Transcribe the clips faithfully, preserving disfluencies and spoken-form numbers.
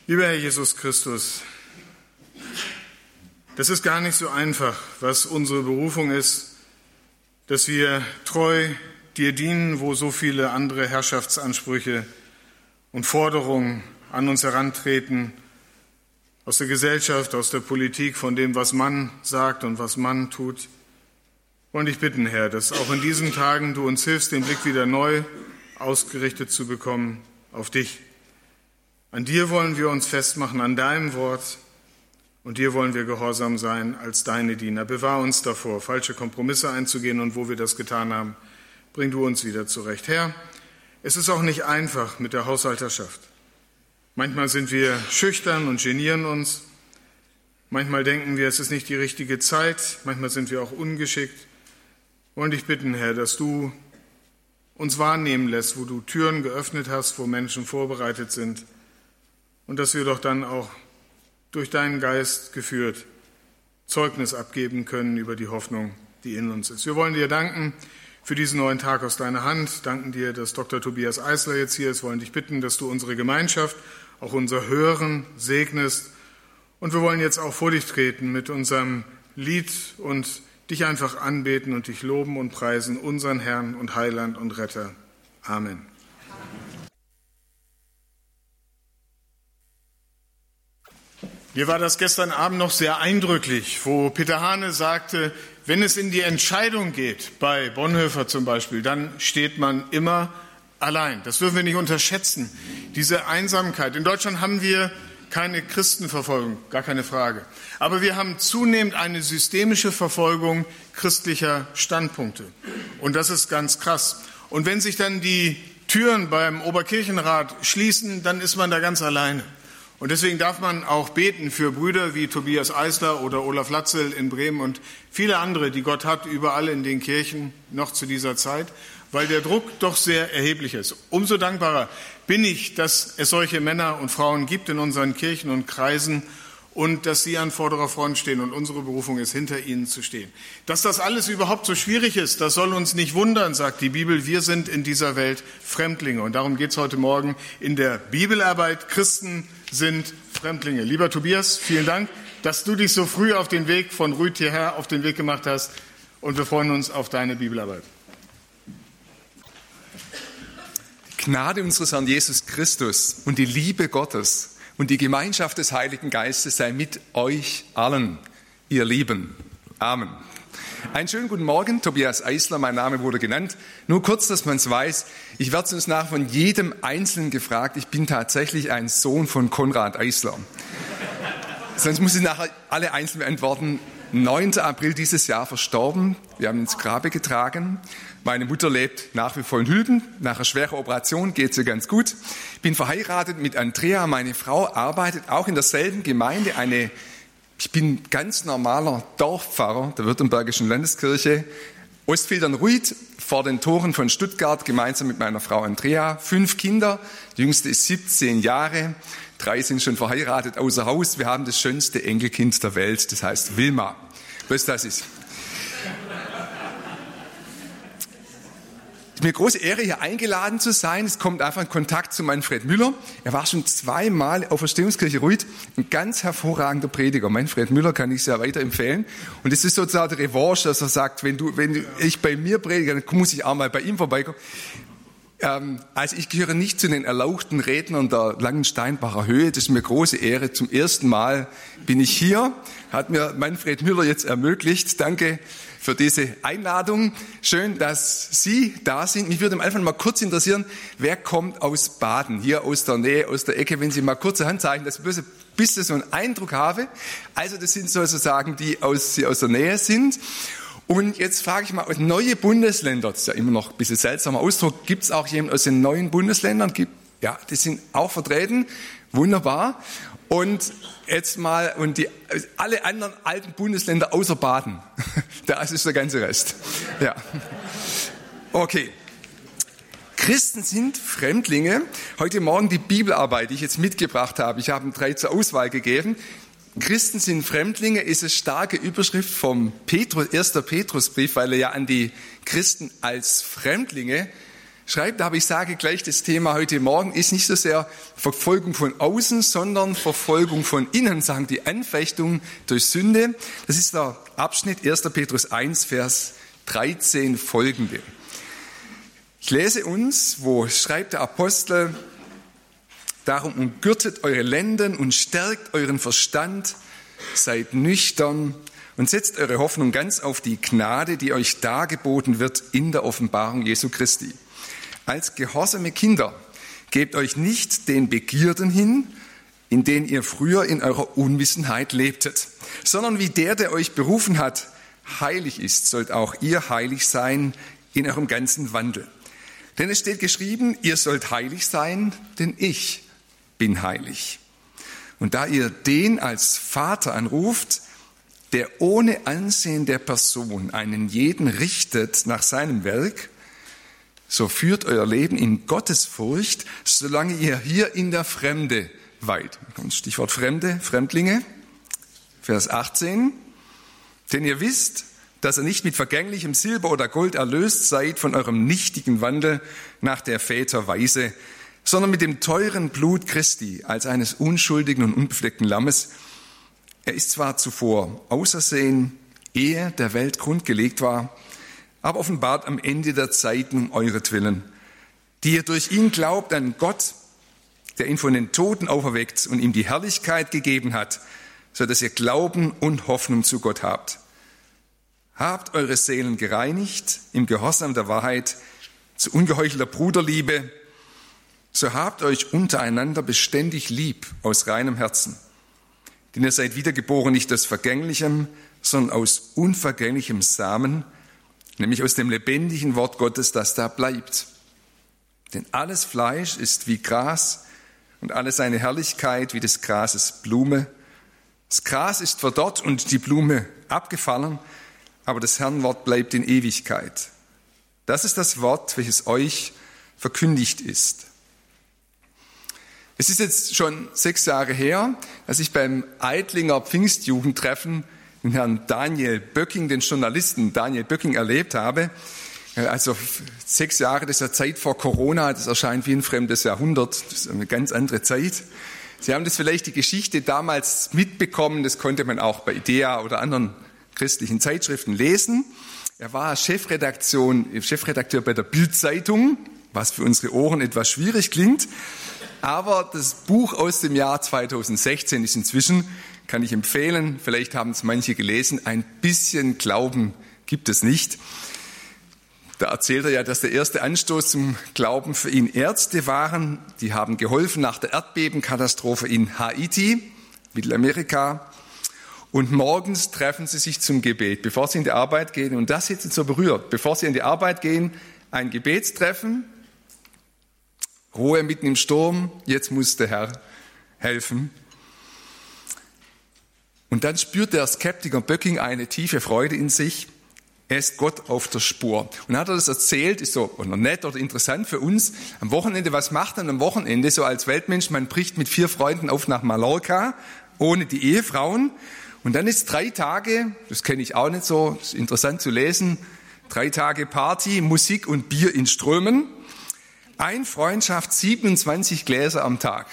Lieber Herr Jesus Christus, das ist gar nicht so einfach, was unsere Berufung ist, dass wir treu dir dienen, wo so viele andere Herrschaftsansprüche und Forderungen an uns herantreten, aus der Gesellschaft, aus der Politik, von dem, was man sagt und was man tut. Und ich bitten, Herr, dass auch in diesen Tagen du uns hilfst, den Blick wieder neu ausgerichtet zu bekommen auf dich. An dir wollen wir uns festmachen, an deinem Wort, und dir wollen wir gehorsam sein als deine Diener. Bewahr uns davor, falsche Kompromisse einzugehen, und wo wir das getan haben, bring du uns wieder zurecht. Herr, es ist auch nicht einfach mit der Haushalterschaft. Manchmal sind wir schüchtern und genieren uns. Manchmal denken wir, es ist nicht die richtige Zeit. Manchmal sind wir auch ungeschickt. Und ich bitten, Herr, dass du uns wahrnehmen lässt, wo du Türen geöffnet hast, wo Menschen vorbereitet sind. Und dass wir doch dann auch durch deinen Geist geführt Zeugnis abgeben können über die Hoffnung, die in uns ist. Wir wollen dir danken für diesen neuen Tag aus deiner Hand. Danken dir, dass Doktor Tobias Eisler jetzt hier ist. Wir wollen dich bitten, dass du unsere Gemeinschaft, auch unser Hören segnest. Und wir wollen jetzt auch vor dich treten mit unserem Lied und dich einfach anbeten und dich loben und preisen, unseren Herrn und Heiland und Retter. Amen. Mir war das gestern Abend noch sehr eindrücklich, wo Peter Hane sagte, wenn es in die Entscheidung geht, bei Bonhoeffer zum Beispiel, dann steht man immer allein. Das dürfen wir nicht unterschätzen, diese Einsamkeit. In Deutschland haben wir keine Christenverfolgung, gar keine Frage. Aber wir haben zunehmend eine systemische Verfolgung christlicher Standpunkte. Und das ist ganz krass. Und wenn sich dann die Türen beim Oberkirchenrat schließen, dann ist man da ganz alleine. Und deswegen darf man auch beten für Brüder wie Tobias Eisler oder Olaf Latzel in Bremen und viele andere, die Gott hat, überall in den Kirchen noch zu dieser Zeit, weil der Druck doch sehr erheblich ist. Umso dankbarer bin ich, dass es solche Männer und Frauen gibt in unseren Kirchen und Kreisen und dass sie an vorderer Front stehen und unsere Berufung ist, hinter ihnen zu stehen. Dass das alles überhaupt so schwierig ist, das soll uns nicht wundern, sagt die Bibel. Wir sind in dieser Welt Fremdlinge und darum geht es heute Morgen in der Bibelarbeit. Christen sind Fremdlinge. Lieber Tobias, vielen Dank, dass du dich so früh auf den Weg von Rüth hierher auf den Weg gemacht hast und wir freuen uns auf deine Bibelarbeit. Die Gnade unseres Herrn Jesus Christus und die Liebe Gottes und die Gemeinschaft des Heiligen Geistes sei mit euch allen, ihr Lieben. Amen. Einen schönen guten Morgen, Tobias Eisler, mein Name wurde genannt. Nur kurz, dass man es weiß, ich werde uns nach von jedem Einzelnen gefragt, ich bin tatsächlich ein Sohn von Konrad Eisler. Sonst muss ich nachher alle einzeln beantworten. neunter April dieses Jahr verstorben, wir haben ihn ins Grabe getragen. Meine Mutter lebt nach wie vor in Hülben, nach einer schweren Operation geht es ihr ganz gut. Ich bin verheiratet mit Andrea, meine Frau arbeitet auch in derselben Gemeinde, eine Ich bin ganz normaler Dorfpfarrer der Württembergischen Landeskirche, Ostfildern-Ruid, vor den Toren von Stuttgart, gemeinsam mit meiner Frau Andrea. Fünf Kinder, die jüngste ist siebzehn Jahre, drei sind schon verheiratet außer Haus. Wir haben das schönste Enkelkind der Welt, das heißt Wilma. Was das ist. Es ist mir eine große Ehre, hier eingeladen zu sein. Es kommt einfach in Kontakt zu Manfred Müller. Er war schon zweimal auf Verstehungskirche Ruid. Ein ganz hervorragender Prediger. Manfred Müller kann ich sehr weiterempfehlen. Und es ist sozusagen der Revanche, dass er sagt, wenn du, wenn ich bei mir predige, dann muss ich auch mal bei ihm vorbeikommen. Ähm, also ich gehöre nicht zu den erlauchten Rednern der Langensteinbacher Höhe. Das ist mir eine große Ehre. Zum ersten Mal bin ich hier. Hat mir Manfred Müller jetzt ermöglicht. Danke für diese Einladung. Schön, dass Sie da sind. Mich würde einfach mal kurz interessieren, wer kommt aus Baden, hier aus der Nähe, aus der Ecke, wenn Sie mal kurze Hand zeigen, dass ich ein bisschen so einen Eindruck habe. Also das sind sozusagen die, aus, die aus der Nähe sind. Und jetzt frage ich mal, neue Bundesländer, das ist ja immer noch ein bisschen seltsamer Ausdruck, gibt es auch jemanden aus den neuen Bundesländern? Gibt, ja, die sind auch vertreten. Wunderbar. Und jetzt mal, und die, alle anderen alten Bundesländer außer Baden. Das ist der ganze Rest. Ja. Okay. Christen sind Fremdlinge. Heute Morgen die Bibelarbeit, die ich jetzt mitgebracht habe. Ich habe drei zur Auswahl gegeben. Christen sind Fremdlinge ist eine starke Überschrift vom Petrus, erster Petrusbrief, weil er ja an die Christen als Fremdlinge schreibt, aber ich sage gleich, das Thema heute Morgen ist nicht so sehr Verfolgung von außen, sondern Verfolgung von innen, sagen die Anfechtung durch Sünde. Das ist der Abschnitt erster Petrus eins, Vers dreizehn folgende. Ich lese uns, wo schreibt der Apostel, darum umgürtet eure Lenden und stärkt euren Verstand, seid nüchtern und setzt eure Hoffnung ganz auf die Gnade, die euch dargeboten wird in der Offenbarung Jesu Christi. Als gehorsame Kinder gebt euch nicht den Begierden hin, in denen ihr früher in eurer Unwissenheit lebtet, sondern wie der, der euch berufen hat, heilig ist, sollt auch ihr heilig sein in eurem ganzen Wandel. Denn es steht geschrieben, ihr sollt heilig sein, denn ich bin heilig. Und da ihr den als Vater anruft, der ohne Ansehen der Person einen jeden richtet nach seinem Werk, so führt euer Leben in Gottesfurcht, solange ihr hier in der Fremde weilt. Stichwort Fremde, Fremdlinge, Vers achtzehn. Denn ihr wisst, dass ihr nicht mit vergänglichem Silber oder Gold erlöst seid von eurem nichtigen Wandel nach der Väter Weise, sondern mit dem teuren Blut Christi als eines unschuldigen und unbefleckten Lammes. Er ist zwar zuvor ausersehen, ehe der Welt Grund gelegt war, aber offenbart am Ende der Zeiten um euretwillen, die ihr durch ihn glaubt an Gott, der ihn von den Toten auferweckt und ihm die Herrlichkeit gegeben hat, so dass ihr Glauben und Hoffnung zu Gott habt. Habt eure Seelen gereinigt im Gehorsam der Wahrheit zu ungeheuchelter Bruderliebe, so habt euch untereinander beständig lieb aus reinem Herzen. Denn ihr seid wiedergeboren nicht aus vergänglichem, sondern aus unvergänglichem Samen, nämlich aus dem lebendigen Wort Gottes, das da bleibt. Denn alles Fleisch ist wie Gras und alle seine Herrlichkeit wie des Grases Blume. Das Gras ist verdorrt und die Blume abgefallen, aber das Herrn Wort bleibt in Ewigkeit. Das ist das Wort, welches euch verkündigt ist. Es ist jetzt schon sechs Jahre her, dass ich beim Eitlinger Pfingstjugendtreffen den Herrn Daniel Böcking, den Journalisten Daniel Böcking, erlebt habe. Also sechs Jahre, das ist ja Zeit vor Corona, das erscheint wie ein fremdes Jahrhundert, das ist eine ganz andere Zeit. Sie haben das vielleicht die Geschichte damals mitbekommen, das konnte man auch bei IDEA oder anderen christlichen Zeitschriften lesen. Er war Chefredaktion, Chefredakteur bei der Bild-Zeitung, was für unsere Ohren etwas schwierig klingt. Aber das Buch aus dem Jahr zweitausendsechzehn ist inzwischen, kann ich empfehlen, vielleicht haben es manche gelesen, ein bisschen Glauben gibt es nicht. Da erzählt er ja, dass der erste Anstoß zum Glauben für ihn Ärzte waren. Die haben geholfen nach der Erdbebenkatastrophe in Haiti, Mittelamerika. Und morgens treffen sie sich zum Gebet, bevor sie in die Arbeit gehen. Und das jetzt so berührt. Bevor sie in die Arbeit gehen, ein Gebetstreffen. Ruhe mitten im Sturm, jetzt muss der Herr helfen. Und dann spürt der Skeptiker Böcking eine tiefe Freude in sich. Er ist Gott auf der Spur. Und dann hat er das erzählt, ist so oder nett oder interessant für uns. Am Wochenende, was macht man am Wochenende so als Weltmensch? Man bricht mit vier Freunden auf nach Mallorca, ohne die Ehefrauen. Und dann ist drei Tage, das kenne ich auch nicht so, ist interessant zu lesen, drei Tage Party, Musik und Bier in Strömen. Ein Freundschaft, siebenundzwanzig Gläser am Tag.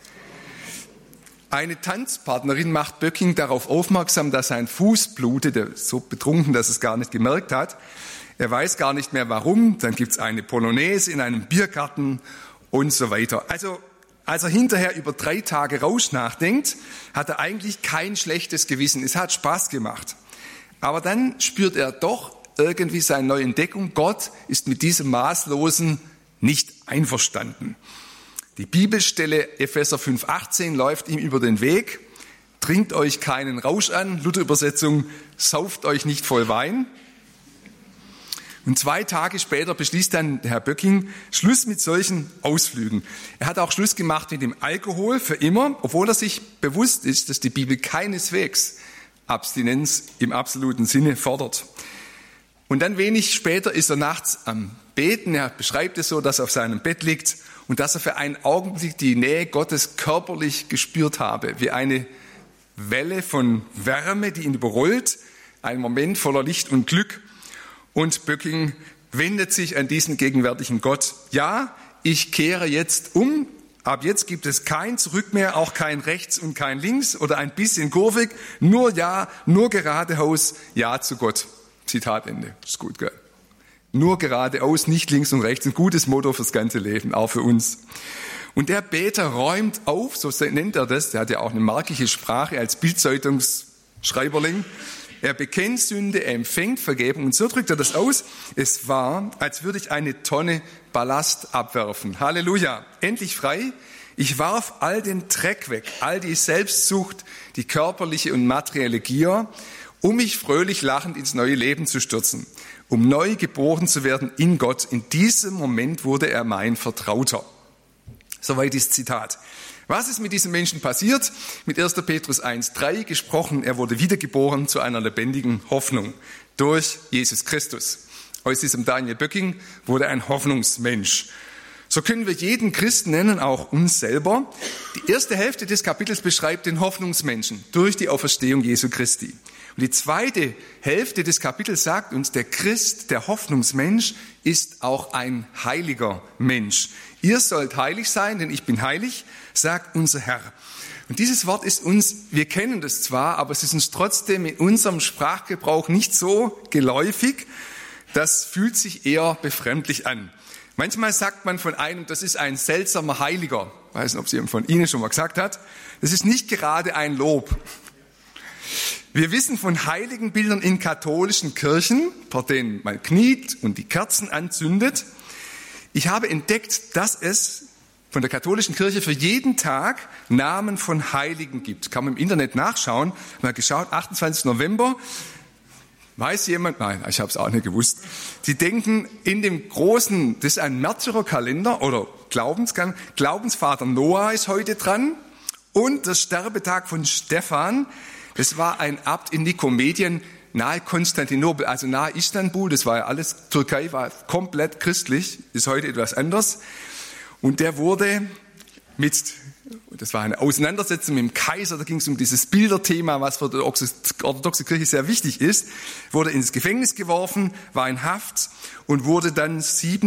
Eine Tanzpartnerin macht Böcking darauf aufmerksam, dass sein Fuß blutet, er ist so betrunken, dass er es gar nicht gemerkt hat. Er weiß gar nicht mehr warum. Dann gibt es eine Polonaise in einem Biergarten und so weiter. Also als er hinterher über drei Tage Rausch nachdenkt, hat er eigentlich kein schlechtes Gewissen. Es hat Spaß gemacht. Aber dann spürt er doch irgendwie seine neue Entdeckung. Gott ist mit diesem Maßlosen nicht einverstanden. Die Bibelstelle Epheser fünf achtzehn läuft ihm über den Weg. Trinkt euch keinen Rausch an, Luther-Übersetzung, sauft euch nicht voll Wein. Und zwei Tage später beschließt dann Herr Böcking Schluss mit solchen Ausflügen. Er hat auch Schluss gemacht mit dem Alkohol für immer, obwohl er sich bewusst ist, dass die Bibel keineswegs Abstinenz im absoluten Sinne fordert. Und dann wenig später ist er nachts am Beten. Er beschreibt es so, dass er auf seinem Bett liegt und dass er für einen Augenblick die Nähe Gottes körperlich gespürt habe, wie eine Welle von Wärme, die ihn überrollt, ein Moment voller Licht und Glück. Und Böcking wendet sich an diesen gegenwärtigen Gott. Ja, ich kehre jetzt um. Ab jetzt gibt es kein Zurück mehr, auch kein Rechts und kein Links oder ein bisschen kurvig. Nur Ja, nur geradeaus, Ja zu Gott. Zitat Ende. Ist gut, gell? Nur geradeaus, nicht links und rechts. Ein gutes Motto fürs ganze Leben, auch für uns. Und der Beter räumt auf, so nennt er das. Der hat ja auch eine markige Sprache als Bildzeitungsschreiberling. Er bekennt Sünde, er empfängt Vergebung. Und so drückt er das aus. Es war, als würde ich eine Tonne Ballast abwerfen. Halleluja. Endlich frei. Ich warf all den Dreck weg, all die Selbstsucht, die körperliche und materielle Gier, um mich fröhlich lachend ins neue Leben zu stürzen, um neu geboren zu werden in Gott. In diesem Moment wurde er mein Vertrauter. Soweit ist Zitat. Was ist mit diesem Menschen passiert? Mit erster Petrus eins drei gesprochen, er wurde wiedergeboren zu einer lebendigen Hoffnung durch Jesus Christus. Aus diesem Daniel Böcking wurde ein Hoffnungsmensch. So können wir jeden Christen nennen, auch uns selber. Die erste Hälfte des Kapitels beschreibt den Hoffnungsmenschen durch die Auferstehung Jesu Christi. Und die zweite Hälfte des Kapitels sagt uns, der Christ, der Hoffnungsmensch, ist auch ein heiliger Mensch. Ihr sollt heilig sein, denn ich bin heilig, sagt unser Herr. Und dieses Wort ist uns, wir kennen das zwar, aber es ist uns trotzdem in unserem Sprachgebrauch nicht so geläufig. Das fühlt sich eher befremdlich an. Manchmal sagt man von einem, das ist ein seltsamer Heiliger. Ich weiß nicht, ob es jemand von Ihnen schon mal gesagt hat. Das ist nicht gerade ein Lob. Wir wissen von Heiligenbildern in katholischen Kirchen, vor denen man kniet und die Kerzen anzündet. Ich habe entdeckt, dass es von der katholischen Kirche für jeden Tag Namen von Heiligen gibt. Kann man im Internet nachschauen. Ich habe mal geschaut, achtundzwanzigster November. Weiß jemand? Nein, ich habe es auch nicht gewusst. Sie denken in dem großen, das ist ein Märtyrerkalender oder Glaubenskalender. Glaubensvater Noah ist heute dran und der Sterbetag von Stephan. Das war ein Abt in Nikomedien nahe Konstantinopel, also nahe Istanbul. Das war ja alles, Türkei war komplett christlich, ist heute etwas anders. Und der wurde mit, das war eine Auseinandersetzung mit dem Kaiser, da ging es um dieses Bilderthema, was für die orthodoxe Kirche sehr wichtig ist, wurde ins Gefängnis geworfen, war in Haft und wurde dann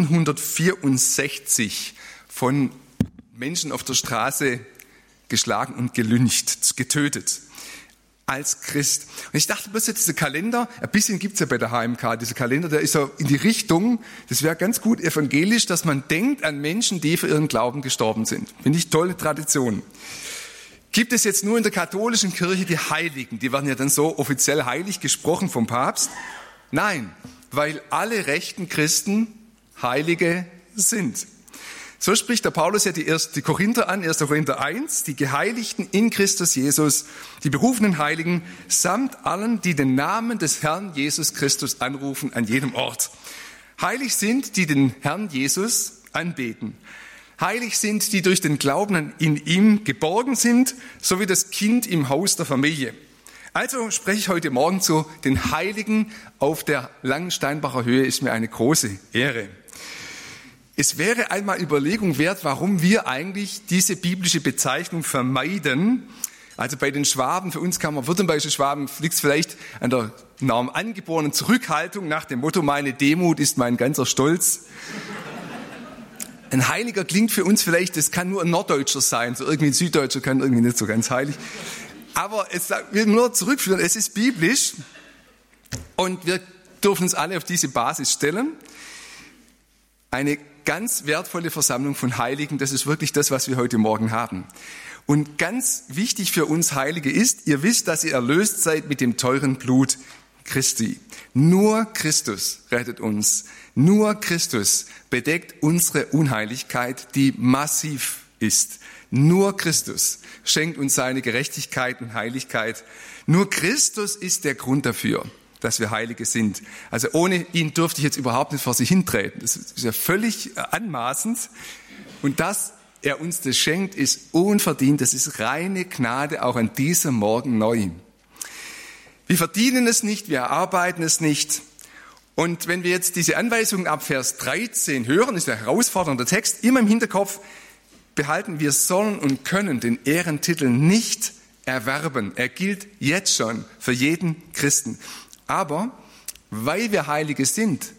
siebenhundertvierundsechzig von Menschen auf der Straße geschlagen und gelyncht, getötet. Als Christ. Und ich dachte bloß jetzt, dieser Kalender, ein bisschen gibt's ja bei der H M K, dieser Kalender, der ist so in die Richtung, das wäre ganz gut evangelisch, dass man denkt an Menschen, die für ihren Glauben gestorben sind. Finde ich tolle Tradition. Gibt es jetzt nur in der katholischen Kirche die Heiligen? Die werden ja dann so offiziell heilig gesprochen vom Papst. Nein, weil alle rechten Christen Heilige sind. So spricht der Paulus ja die, erste, die Korinther an, erster Korinther eins, die Geheiligten in Christus Jesus, die berufenen Heiligen, samt allen, die den Namen des Herrn Jesus Christus anrufen an jedem Ort. Heilig sind, die den Herrn Jesus anbeten. Heilig sind, die durch den Glauben in ihm geborgen sind, so wie das Kind im Haus der Familie. Also spreche ich heute Morgen zu den Heiligen auf der Langensteinbacher Höhe, ist mir eine große Ehre. Es wäre einmal Überlegung wert, warum wir eigentlich diese biblische Bezeichnung vermeiden. Also bei den Schwaben, für uns kann man württembergische Schwaben, liegt es vielleicht an der Norm angeborenen Zurückhaltung nach dem Motto, meine Demut ist mein ganzer Stolz. Ein Heiliger klingt für uns vielleicht, das kann nur ein Norddeutscher sein, so irgendwie ein Süddeutscher kann irgendwie nicht so ganz heilig. Aber es will nur zurückführen, es ist biblisch und wir dürfen uns alle auf diese Basis stellen. Eine ganz wertvolle Versammlung von Heiligen, das ist wirklich das, was wir heute Morgen haben. Und ganz wichtig für uns Heilige ist, ihr wisst, dass ihr erlöst seid mit dem teuren Blut Christi. Nur Christus rettet uns. Nur Christus bedeckt unsere Unheiligkeit, die massiv ist. Nur Christus schenkt uns seine Gerechtigkeit und Heiligkeit. Nur Christus ist der Grund dafür, dass wir Heilige sind. Also ohne ihn dürfte ich jetzt überhaupt nicht vor sich hintreten. Das ist ja völlig anmaßend. Und dass er uns das schenkt, ist unverdient. Das ist reine Gnade, auch an diesem Morgen neu. Wir verdienen es nicht, wir erarbeiten es nicht. Und wenn wir jetzt diese Anweisungen ab Vers dreizehn hören, ist der herausfordernde Text, immer im Hinterkopf behalten, wir sollen und können den Ehrentitel nicht erwerben. Er gilt jetzt schon für jeden Christen. Aber weil wir Heilige sind,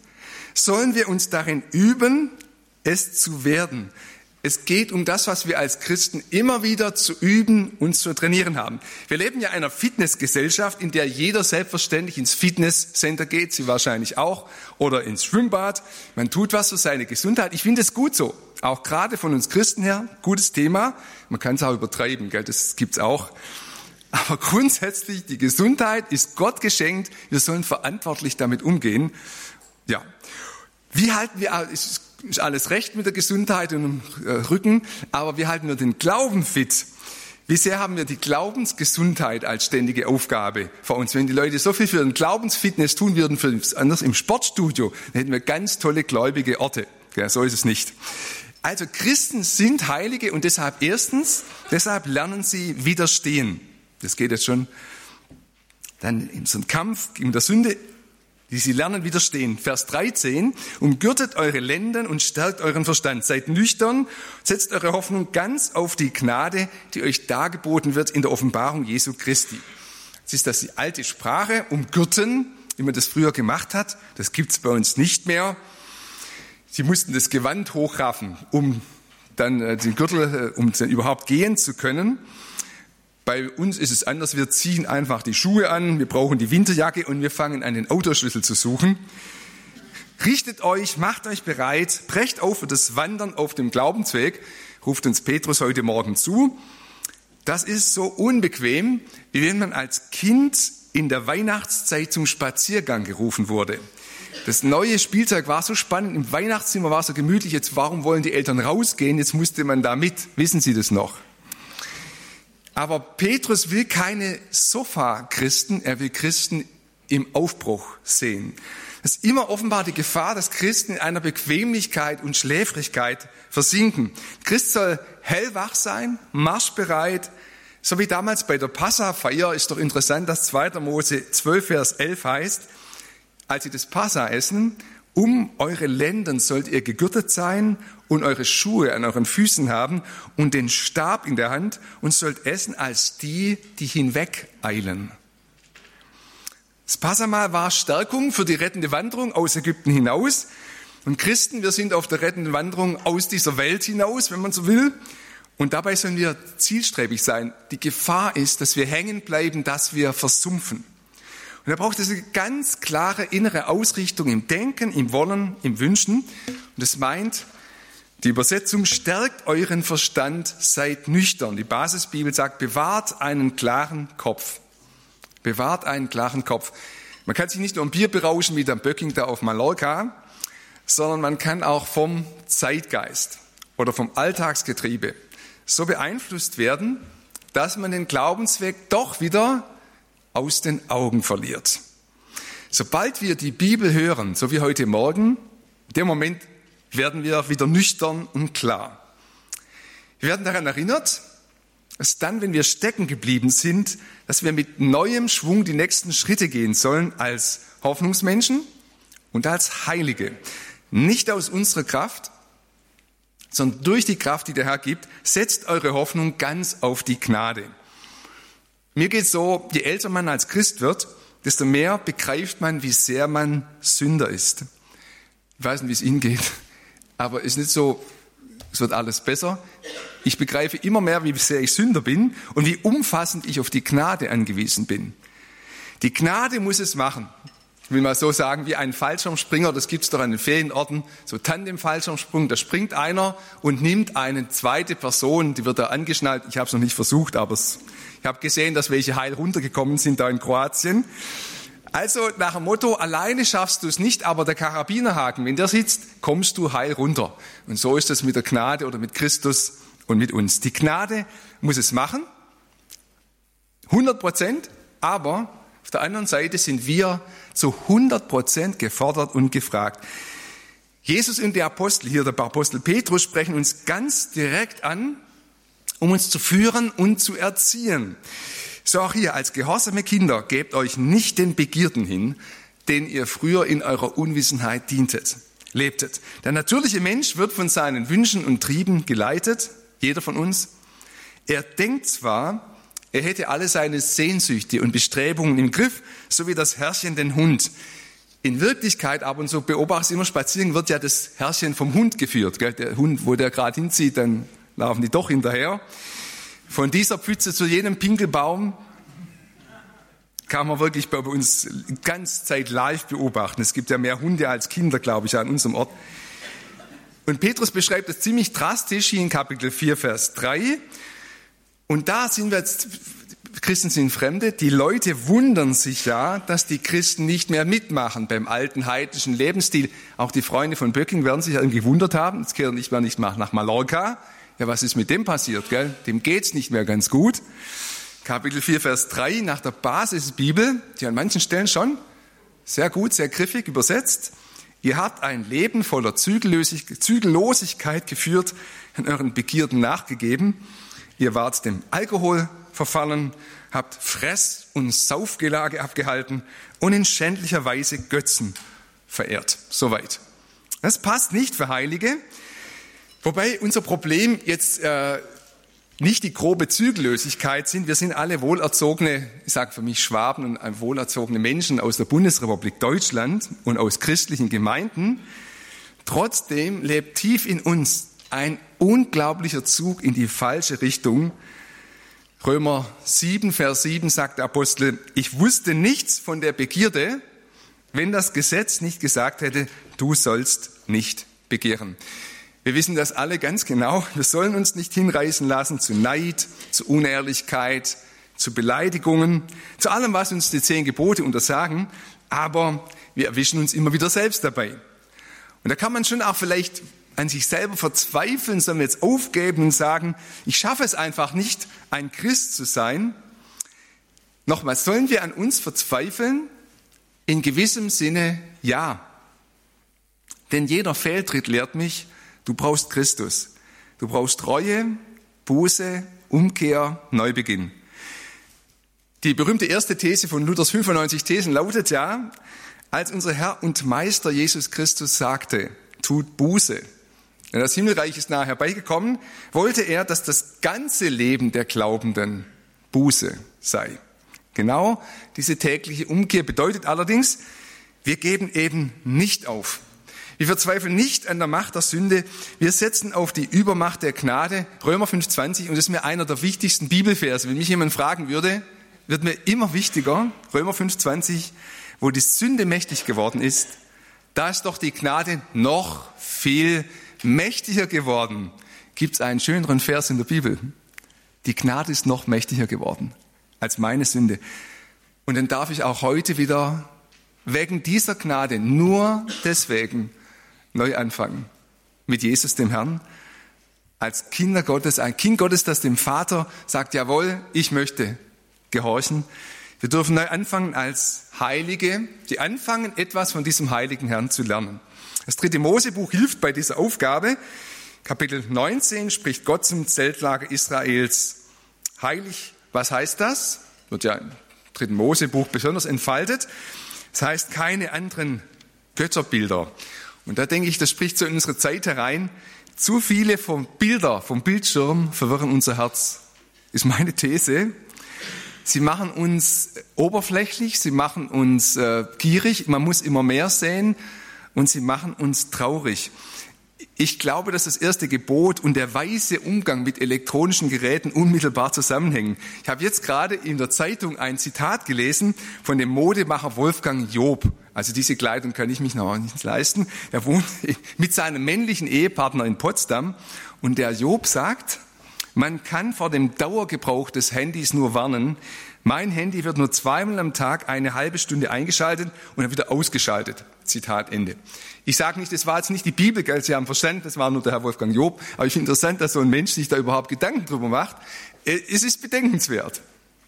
sollen wir uns darin üben, es zu werden. Es geht um das, was wir als Christen immer wieder zu üben und zu trainieren haben. Wir leben ja in einer Fitnessgesellschaft, in der jeder selbstverständlich ins Fitnesscenter geht, Sie wahrscheinlich auch, oder ins Schwimmbad. Man tut was für seine Gesundheit. Ich finde es gut so, auch gerade von uns Christen her, gutes Thema. Man kann es auch übertreiben, gell? Das gibt's auch. Aber grundsätzlich, die Gesundheit ist Gott geschenkt. Wir sollen verantwortlich damit umgehen. Ja. Wie halten wir, ist, ist alles recht mit der Gesundheit und dem Rücken, aber wie halten wir den Glauben fit? Wie sehr haben wir die Glaubensgesundheit als ständige Aufgabe vor uns? Wenn die Leute so viel für den Glaubensfitness tun würden, für das anders im Sportstudio, dann hätten wir ganz tolle gläubige Orte. Ja, so ist es nicht. Also Christen sind Heilige und deshalb erstens, deshalb lernen sie widerstehen. Das geht jetzt schon. Dann in so einem Kampf gegen der Sünde, die sie lernen widerstehen. Vers dreizehn, umgürtet eure Lenden und stärkt euren Verstand. Seid nüchtern, setzt eure Hoffnung ganz auf die Gnade, die euch dargeboten wird in der Offenbarung Jesu Christi. Das ist das die alte Sprache, umgürten, wie man das früher gemacht hat. Das gibt's bei uns nicht mehr. Sie mussten das Gewand hochraffen, um dann den Gürtel, um dann überhaupt gehen zu können. Bei uns ist es anders, wir ziehen einfach die Schuhe an, wir brauchen die Winterjacke und wir fangen an, den Autoschlüssel zu suchen. Richtet euch, macht euch bereit, brecht auf für das Wandern auf dem Glaubensweg, ruft uns Petrus heute Morgen zu. Das ist so unbequem, wie wenn man als Kind in der Weihnachtszeit zum Spaziergang gerufen wurde. Das neue Spielzeug war so spannend, im Weihnachtszimmer war es so gemütlich, jetzt warum wollen die Eltern rausgehen, jetzt musste man da mit, wissen Sie das noch? Aber Petrus will keine Sofa-Christen, er will Christen im Aufbruch sehen. Es ist immer offenbar die Gefahr, dass Christen in einer Bequemlichkeit und Schläfrigkeit versinken. Christ soll hellwach sein, marschbereit, so wie damals bei der Passa-Feier. Ist doch interessant, dass zweiter Mose zwölf, Vers elf heißt, als sie das Passa essen, um eure Lenden sollt ihr gegürtet sein und eure Schuhe an euren Füßen haben und den Stab in der Hand und sollt essen als die, die hinwegeilen. Das Passamal war Stärkung für die rettende Wanderung aus Ägypten hinaus. Und Christen, wir sind auf der rettenden Wanderung aus dieser Welt hinaus, wenn man so will. Und dabei sollen wir zielstrebig sein. Die Gefahr ist, dass wir hängen bleiben, dass wir versumpfen. Und da braucht es eine ganz klare innere Ausrichtung im Denken, im Wollen, im Wünschen. Und das meint, die Übersetzung, stärkt euren Verstand, seid nüchtern. Die Basisbibel sagt, bewahrt einen klaren Kopf. Bewahrt einen klaren Kopf. Man kann sich nicht nur ein Bier berauschen wie der Böcking da auf Mallorca, sondern man kann auch vom Zeitgeist oder vom Alltagsgetriebe so beeinflusst werden, dass man den Glaubensweg doch wieder aus den Augen verliert. Sobald wir die Bibel hören, so wie heute Morgen, in dem Moment werden wir wieder nüchtern und klar. Wir werden daran erinnert, dass dann, wenn wir stecken geblieben sind, dass wir mit neuem Schwung die nächsten Schritte gehen sollen als Hoffnungsmenschen und als Heilige. Nicht aus unserer Kraft, sondern durch die Kraft, die der Herr gibt, setzt eure Hoffnung ganz auf die Gnade. Mir geht es so, je älter man als Christ wird, desto mehr begreift man, wie sehr man Sünder ist. Ich weiß nicht, wie es Ihnen geht, aber es ist nicht so, es wird alles besser. Ich begreife immer mehr, wie sehr ich Sünder bin und wie umfassend ich auf die Gnade angewiesen bin. Die Gnade muss es machen. Ich will mal so sagen, wie ein Fallschirmspringer, das gibt es doch an den Ferienorten, so Tandem-Fallschirmsprung, da springt einer und nimmt eine zweite Person, die wird da angeschnallt. Ich habe es noch nicht versucht, aber es, ich habe gesehen, dass welche heil runtergekommen sind da in Kroatien. Also nach dem Motto, alleine schaffst du es nicht, aber der Karabinerhaken, wenn der sitzt, kommst du heil runter. Und so ist es mit der Gnade oder mit Christus und mit uns. Die Gnade muss es machen, hundert Prozent, aber auf der anderen Seite sind wir zu hundert Prozent gefordert und gefragt. Jesus und die Apostel, hier der Apostel Petrus, sprechen uns ganz direkt an, um uns zu führen und zu erziehen. So auch hier, als gehorsame Kinder, gebt euch nicht den Begierden hin, denen ihr früher in eurer Unwissenheit dientet, lebtet. Der natürliche Mensch wird von seinen Wünschen und Trieben geleitet, jeder von uns. Er denkt zwar, er hätte alle seine Sehnsüchte und Bestrebungen im Griff, so wie das Herrchen den Hund. In Wirklichkeit aber, und so beobachte ich immer spazieren, wird ja das Herrchen vom Hund geführt. Gell? Der Hund, wo der gerade hinzieht, dann laufen die doch hinterher. Von dieser Pfütze zu jenem Pinkelbaum kann man wirklich bei uns ganz Zeit live beobachten. Es gibt ja mehr Hunde als Kinder, glaube ich, an unserem Ort. Und Petrus beschreibt es ziemlich drastisch hier in Kapitel vier, Vers drei. Und da sind wir jetzt, Christen sind Fremde. Die Leute wundern sich ja, dass die Christen nicht mehr mitmachen beim alten heidnischen Lebensstil. Auch die Freunde von Böcking werden sich ja irgendwie gewundert haben. Jetzt kehren nicht mehr nicht nach Mallorca. Ja, was ist mit dem passiert, gell? Dem geht's nicht mehr ganz gut. Kapitel vier, Vers drei, nach der Basisbibel, die an manchen Stellen schon sehr gut, sehr griffig übersetzt. Ihr habt ein Leben voller Zügellosigkeit geführt, an euren Begierden nachgegeben. Ihr wart dem Alkohol verfallen, habt Fress- und Saufgelage abgehalten und in schändlicher Weise Götzen verehrt. Soweit. Das passt nicht für Heilige. Wobei unser Problem jetzt äh, nicht die grobe Zügellosigkeit sind. Wir sind alle wohlerzogene, ich sage für mich Schwaben und wohlerzogene Menschen aus der Bundesrepublik Deutschland und aus christlichen Gemeinden. Trotzdem lebt tief in uns ein unglaublicher Zug in die falsche Richtung. Römer sieben, Vers sieben sagt der Apostel, ich wusste nichts von der Begierde, wenn das Gesetz nicht gesagt hätte, du sollst nicht begehren. Wir wissen das alle ganz genau. Wir sollen uns nicht hinreißen lassen zu Neid, zu Unehrlichkeit, zu Beleidigungen, zu allem, was uns die zehn Gebote untersagen. Aber wir erwischen uns immer wieder selbst dabei. Und da kann man schon auch vielleicht an sich selber verzweifeln, sollen wir jetzt aufgeben und sagen, ich schaffe es einfach nicht, ein Christ zu sein. Nochmal, sollen wir an uns verzweifeln? In gewissem Sinne ja. Denn jeder Fehltritt lehrt mich, du brauchst Christus. Du brauchst Reue, Buße, Umkehr, Neubeginn. Die berühmte erste These von Luthers fünfundneunzig Thesen lautet ja, als unser Herr und Meister Jesus Christus sagte, tut Buße, denn das Himmelreich ist nahe herbeigekommen, wollte er, dass das ganze Leben der Glaubenden Buße sei. Genau diese tägliche Umkehr bedeutet allerdings, wir geben eben nicht auf. Wir verzweifeln nicht an der Macht der Sünde. Wir setzen auf die Übermacht der Gnade. Römer fünf zwanzig, und das ist mir einer der wichtigsten Bibelverse. Wenn mich jemand fragen würde, wird mir immer wichtiger, Römer fünf zwanzig, wo die Sünde mächtig geworden ist, da ist doch die Gnade noch viel mächtiger geworden. Gibt es einen schöneren Vers in der Bibel? Die Gnade ist noch mächtiger geworden als meine Sünde. Und dann darf ich auch heute wieder wegen dieser Gnade, nur deswegen, neu anfangen. Mit Jesus, dem Herrn, als Kinder Gottes, ein Kind Gottes, das dem Vater sagt, jawohl, ich möchte gehorchen. Wir dürfen neu anfangen als Heilige, die anfangen, etwas von diesem heiligen Herrn zu lernen. Das dritte Mosebuch hilft bei dieser Aufgabe. Kapitel neunzehn spricht Gott zum Zeltlager Israels. Heilig, was heißt das? Wird ja im dritten Mosebuch besonders entfaltet. Das heißt, keine anderen Götterbilder. Und da denke ich, das spricht so in unsere Zeit herein. Zu viele vom Bilder, vom Bildschirm verwirren unser Herz, ist meine These. Sie machen uns oberflächlich, sie machen uns äh, gierig, man muss immer mehr sehen und sie machen uns traurig. Ich glaube, dass das erste Gebot und der weise Umgang mit elektronischen Geräten unmittelbar zusammenhängen. Ich habe jetzt gerade in der Zeitung ein Zitat gelesen von dem Modemacher Wolfgang Job. Also diese Kleidung kann ich mich noch nicht leisten. Er wohnt mit seinem männlichen Ehepartner in Potsdam und der Job sagt, man kann vor dem Dauergebrauch des Handys nur warnen. Mein Handy wird nur zweimal am Tag eine halbe Stunde eingeschaltet und dann wieder ausgeschaltet. Zitat Ende. Ich sage nicht, das war jetzt nicht die Bibel, gell, Sie haben verstanden, das war nur der Herr Wolfgang Job. Aber ich finde interessant, dass so ein Mensch sich da überhaupt Gedanken drüber macht. Es ist bedenkenswert.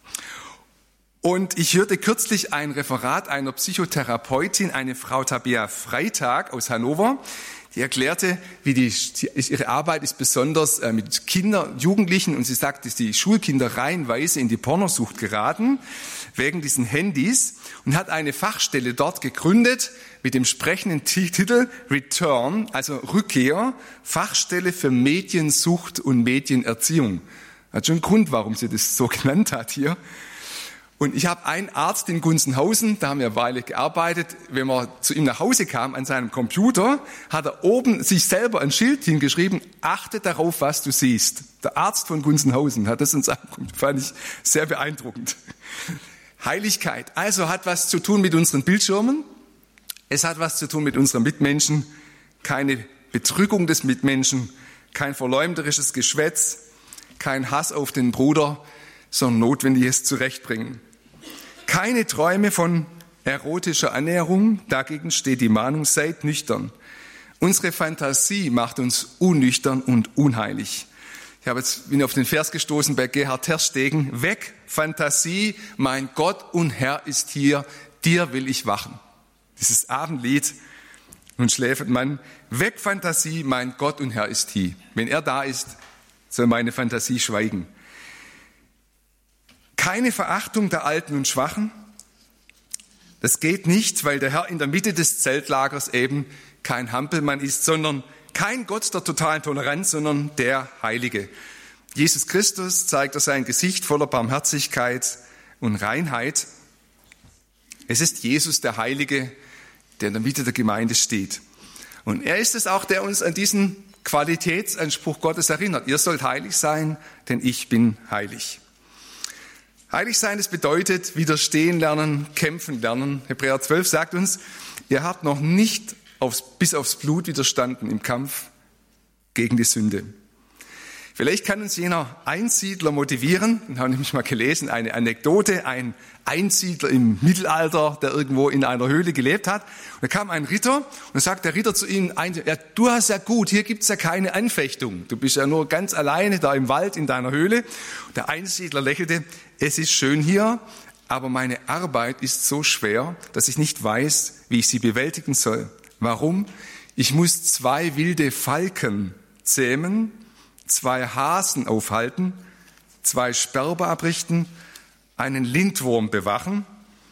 Und ich hörte kürzlich ein Referat einer Psychotherapeutin, eine Frau Tabea Freitag aus Hannover, die erklärte, wie die, ihre Arbeit ist besonders mit Kindern, Jugendlichen, und sie sagt, dass die Schulkinder reihenweise in die Pornosucht geraten, wegen diesen Handys, und hat eine Fachstelle dort gegründet mit dem sprechenden Titel Return, also Rückkehr, Fachstelle für Mediensucht und Medienerziehung. Hat schon einen Grund, warum sie das so genannt hat hier. Und ich habe einen Arzt in Gunzenhausen, da haben wir eine Weile gearbeitet. Wenn man zu ihm nach Hause kam an seinem Computer, hat er oben sich selber ein Schild hingeschrieben, achte darauf, was du siehst. Der Arzt von Gunzenhausen hat das uns angeguckt, fand ich sehr beeindruckend. Heiligkeit, also hat was zu tun mit unseren Bildschirmen. Es hat was zu tun mit unseren Mitmenschen. Keine Betrügung des Mitmenschen, kein verleumderisches Geschwätz, kein Hass auf den Bruder, sondern notwendiges Zurechtbringen. Keine Träume von erotischer Annäherung, dagegen steht die Mahnung, seid nüchtern. Unsere Fantasie macht uns unnüchtern und unheilig. Ich habe jetzt, bin auf den Vers gestoßen bei Gerhard Terstegen. Weg, Fantasie, mein Gott und Herr ist hier, dir will ich wachen. Dieses Abendlied, nun schläft man, weg Fantasie, mein Gott und Herr ist hier. Wenn er da ist, soll meine Fantasie schweigen. Keine Verachtung der Alten und Schwachen. Das geht nicht, weil der Herr in der Mitte des Zeltlagers eben kein Hampelmann ist, sondern kein Gott der totalen Toleranz, sondern der Heilige. Jesus Christus zeigt durch sein Gesicht voller Barmherzigkeit und Reinheit. Es ist Jesus, der Heilige, der in der Mitte der Gemeinde steht. Und er ist es auch, der uns an diesen Qualitätsanspruch Gottes erinnert. Ihr sollt heilig sein, denn ich bin heilig. Heilig sein, das bedeutet widerstehen lernen, kämpfen lernen. Hebräer zwölf sagt uns, ihr habt noch nicht aufs, bis aufs Blut widerstanden im Kampf gegen die Sünde. Vielleicht kann uns jener Einsiedler motivieren. Ich habe nämlich mal gelesen, eine Anekdote, ein Einsiedler im Mittelalter, der irgendwo in einer Höhle gelebt hat. Und da kam ein Ritter und da sagt der Ritter zu ihm, ja, du hast ja gut, hier gibt's ja keine Anfechtung. Du bist ja nur ganz alleine da im Wald in deiner Höhle. Und der Einsiedler lächelte, es ist schön hier, aber meine Arbeit ist so schwer, dass ich nicht weiß, wie ich sie bewältigen soll. Warum? Ich muss zwei wilde Falken zähmen, zwei Hasen aufhalten, zwei Sperber abrichten, einen Lindwurm bewachen,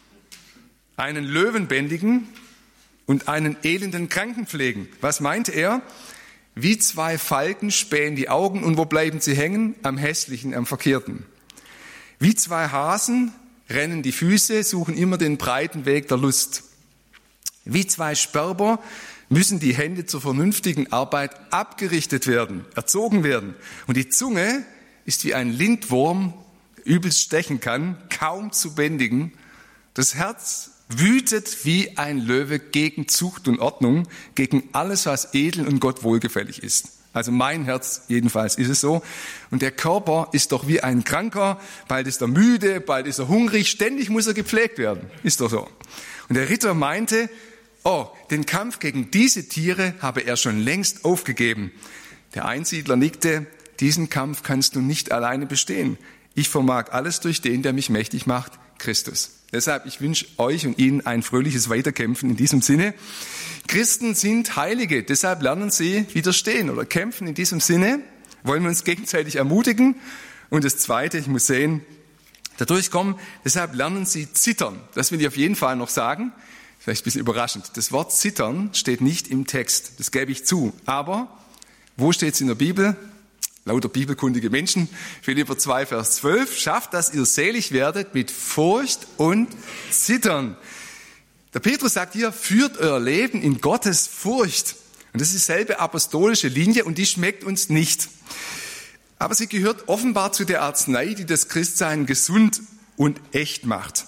einen Löwen bändigen und einen elenden Kranken pflegen. Was meint er? Wie zwei Falken spähen die Augen und wo bleiben sie hängen? Am Hässlichen, am Verkehrten. Wie zwei Hasen rennen die Füße, suchen immer den breiten Weg der Lust. Wie zwei Sperber müssen die Hände zur vernünftigen Arbeit abgerichtet werden, erzogen werden. Und die Zunge ist wie ein Lindwurm, der übelst stechen kann, kaum zu bändigen. Das Herz wütet wie ein Löwe gegen Zucht und Ordnung, gegen alles, was edel und Gott wohlgefällig ist. Also mein Herz jedenfalls ist es so. Und der Körper ist doch wie ein Kranker, bald ist er müde, bald ist er hungrig, ständig muss er gepflegt werden. Ist doch so. Und der Ritter meinte, oh, den Kampf gegen diese Tiere habe er schon längst aufgegeben. Der Einsiedler nickte, diesen Kampf kannst du nicht alleine bestehen. Ich vermag alles durch den, der mich mächtig macht, Christus. Deshalb, ich wünsche euch und Ihnen ein fröhliches Weiterkämpfen in diesem Sinne. Christen sind Heilige, deshalb lernen sie widerstehen oder kämpfen in diesem Sinne. Wollen wir uns gegenseitig ermutigen. Und das Zweite, ich muss sehen, da durchkommen, deshalb lernen sie zittern. Das will ich auf jeden Fall noch sagen. Vielleicht ein bisschen überraschend. Das Wort zittern steht nicht im Text, das gebe ich zu. Aber wo steht es in der Bibel? Lauter bibelkundige Menschen. Philipper zwei, Vers zwölf. Schafft, dass ihr selig werdet mit Furcht und Zittern. Der Petrus sagt hier, führt euer Leben in Gottes Furcht. Und das ist dieselbe apostolische Linie und die schmeckt uns nicht. Aber sie gehört offenbar zu der Arznei, die das Christsein gesund und echt macht.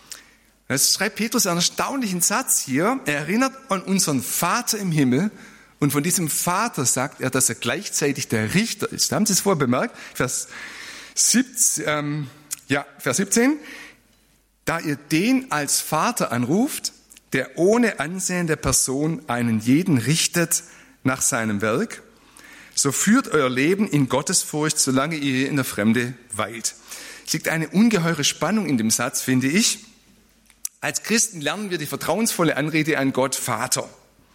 Das schreibt Petrus einen erstaunlichen Satz hier. Er erinnert an unseren Vater im Himmel. Und von diesem Vater sagt er, dass er gleichzeitig der Richter ist. Haben Sie es vorher bemerkt? Vers siebzehn, ähm, ja, Vers siebzehn. Da ihr den als Vater anruft, der ohne Ansehen der Person einen jeden richtet nach seinem Werk, so führt euer Leben in Gottesfurcht, solange ihr in der Fremde weilt. Es liegt eine ungeheure Spannung in dem Satz, finde ich. Als Christen lernen wir die vertrauensvolle Anrede an Gott Vater.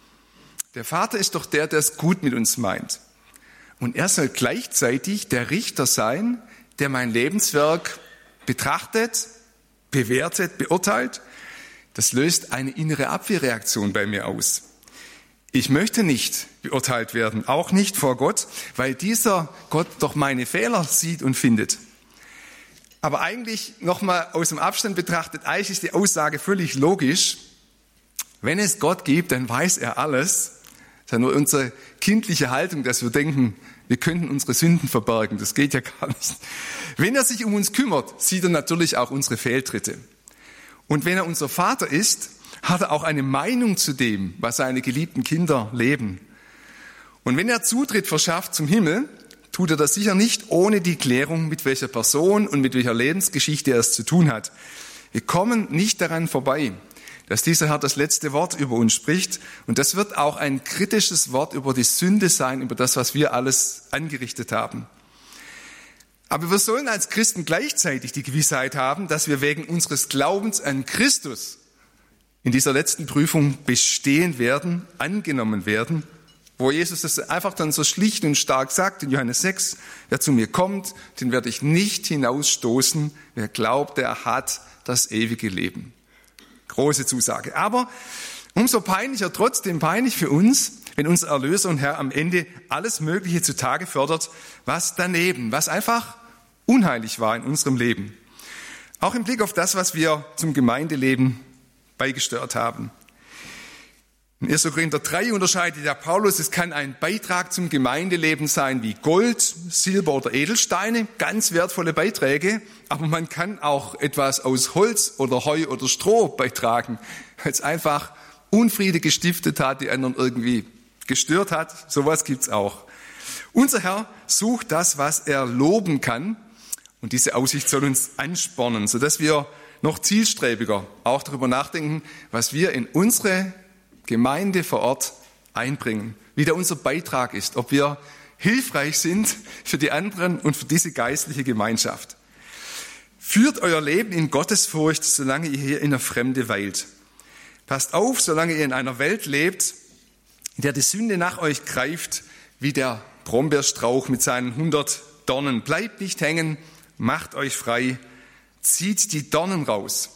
Der Vater ist doch der, der es gut mit uns meint. Und er soll gleichzeitig der Richter sein, der mein Lebenswerk betrachtet, bewertet, beurteilt. Das löst eine innere Abwehrreaktion bei mir aus. Ich möchte nicht beurteilt werden, auch nicht vor Gott, weil dieser Gott doch meine Fehler sieht und findet. Aber eigentlich, nochmal aus dem Abstand betrachtet, eigentlich ist die Aussage völlig logisch. Wenn es Gott gibt, dann weiß er alles. Das ist ja nur unsere kindliche Haltung, dass wir denken, wir könnten unsere Sünden verbergen. Das geht ja gar nicht. Wenn er sich um uns kümmert, sieht er natürlich auch unsere Fehltritte. Und wenn er unser Vater ist, hat er auch eine Meinung zu dem, was seine geliebten Kinder leben. Und wenn er Zutritt verschafft zum Himmel, tut er das sicher nicht ohne die Klärung, mit welcher Person und mit welcher Lebensgeschichte er es zu tun hat. Wir kommen nicht daran vorbei, dass dieser Herr das letzte Wort über uns spricht. Und das wird auch ein kritisches Wort über die Sünde sein, über das, was wir alles angerichtet haben. Aber wir sollen als Christen gleichzeitig die Gewissheit haben, dass wir wegen unseres Glaubens an Christus in dieser letzten Prüfung bestehen werden, angenommen werden, wo Jesus das einfach dann so schlicht und stark sagt in Johannes sechs, wer zu mir kommt, den werde ich nicht hinausstoßen, wer glaubt, der hat das ewige Leben. Große Zusage. Aber umso peinlicher, trotzdem peinlich für uns, wenn unser Erlöser und Herr am Ende alles Mögliche zutage fördert, was daneben, was einfach unheilig war in unserem Leben. Auch im Blick auf das, was wir zum Gemeindeleben beigesteuert haben. In erster Korinther drei unterscheidet der Paulus, es kann ein Beitrag zum Gemeindeleben sein wie Gold, Silber oder Edelsteine, ganz wertvolle Beiträge, aber man kann auch etwas aus Holz oder Heu oder Stroh beitragen, weil es einfach Unfriede gestiftet hat, die anderen irgendwie gestört hat. Sowas gibt's auch. Unser Herr sucht das, was er loben kann, und diese Aussicht soll uns anspornen, sodass wir noch zielstrebiger auch darüber nachdenken, was wir in unsere Gemeinde vor Ort einbringen, wie da unser Beitrag ist, ob wir hilfreich sind für die anderen und für diese geistliche Gemeinschaft. Führt euer Leben in Gottesfurcht, solange ihr hier in der Fremde weilt. Passt auf, solange ihr in einer Welt lebt, in der die Sünde nach euch greift, wie der Brombeerstrauch mit seinen hundert Dornen. Bleibt nicht hängen, macht euch frei, zieht die Dornen raus.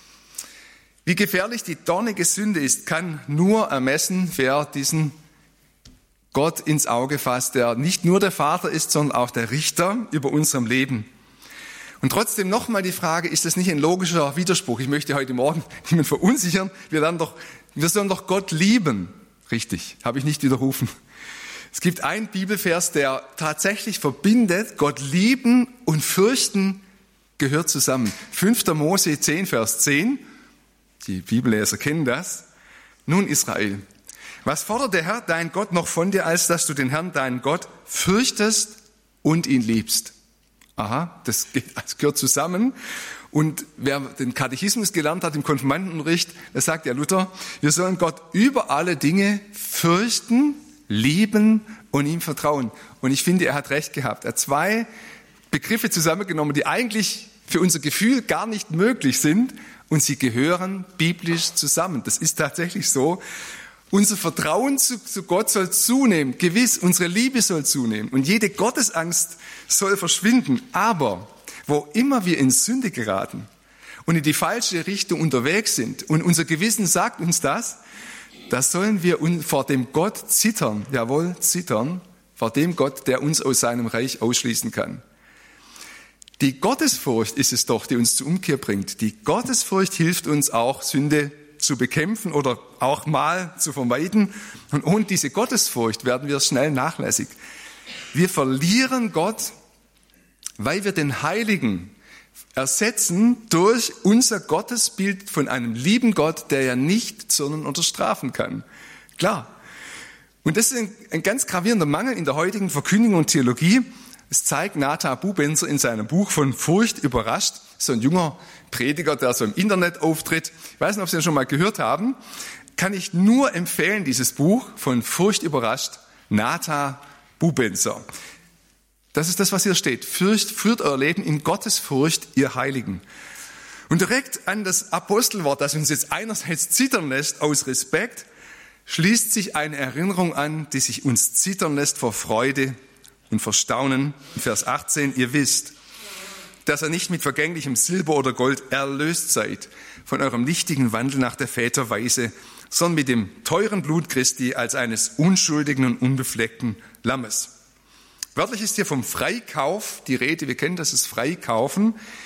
Wie gefährlich die dornige Sünde ist, kann nur ermessen, wer diesen Gott ins Auge fasst, der nicht nur der Vater ist, sondern auch der Richter über unserem Leben. Und trotzdem nochmal die Frage, ist das nicht ein logischer Widerspruch? Ich möchte heute Morgen niemanden verunsichern. Wir, dann doch, wir sollen doch Gott lieben. Richtig, habe ich nicht widerrufen. Es gibt einen Bibelvers, der tatsächlich verbindet, Gott lieben und fürchten gehört zusammen. fünfter Mose zehn, Vers zehn. Die Bibelleser kennen das. Nun Israel, was fordert der Herr, dein Gott, noch von dir, als dass du den Herrn, deinen Gott, fürchtest und ihn liebst? Aha, das, geht, das gehört zusammen. Und wer den Katechismus gelernt hat im Konfirmandenunterricht, der sagt ja Luther, wir sollen Gott über alle Dinge fürchten, lieben und ihm vertrauen. Und ich finde, er hat recht gehabt. Er hat zwei Begriffe zusammengenommen, die eigentlich für unser Gefühl gar nicht möglich sind, und sie gehören biblisch zusammen. Das ist tatsächlich so. Unser Vertrauen zu, zu Gott soll zunehmen, gewiss, unsere Liebe soll zunehmen und jede Gottesangst soll verschwinden. Aber wo immer wir in Sünde geraten und in die falsche Richtung unterwegs sind und unser Gewissen sagt uns das, da sollen wir vor dem Gott zittern, jawohl, zittern, vor dem Gott, der uns aus seinem Reich ausschließen kann. Die Gottesfurcht ist es doch, die uns zur Umkehr bringt. Die Gottesfurcht hilft uns auch, Sünde zu bekämpfen oder auch mal zu vermeiden. Und ohne diese Gottesfurcht werden wir schnell nachlässig. Wir verlieren Gott, weil wir den Heiligen ersetzen durch unser Gottesbild von einem lieben Gott, der ja nicht zürnen oder strafen kann. Klar. Und das ist ein, ein ganz gravierender Mangel in der heutigen Verkündigung und Theologie. Es zeigt Nathan Bubenzer in seinem Buch von Furcht überrascht. So ein junger Prediger, der so im Internet auftritt. Ich weiß nicht, ob Sie das schon mal gehört haben. Kann ich nur empfehlen, dieses Buch von Furcht überrascht, Nathan Bubenzer. Das ist das, was hier steht. Fürcht, führt euer Leben in Gottesfurcht, ihr Heiligen. Und direkt an das Apostelwort, das uns jetzt einerseits zittern lässt aus Respekt, schließt sich eine Erinnerung an, die sich uns zittern lässt vor Freude und vor Staunen. In Vers achtzehn, ihr wisst, dass ihr nicht mit vergänglichem Silber oder Gold erlöst seid von eurem nichtigen Wandel nach der Väterweise, sondern mit dem teuren Blut Christi als eines unschuldigen und unbefleckten Lammes. Wörtlich ist hier vom Freikauf die Rede. Wir kennen das, das Freikaufen.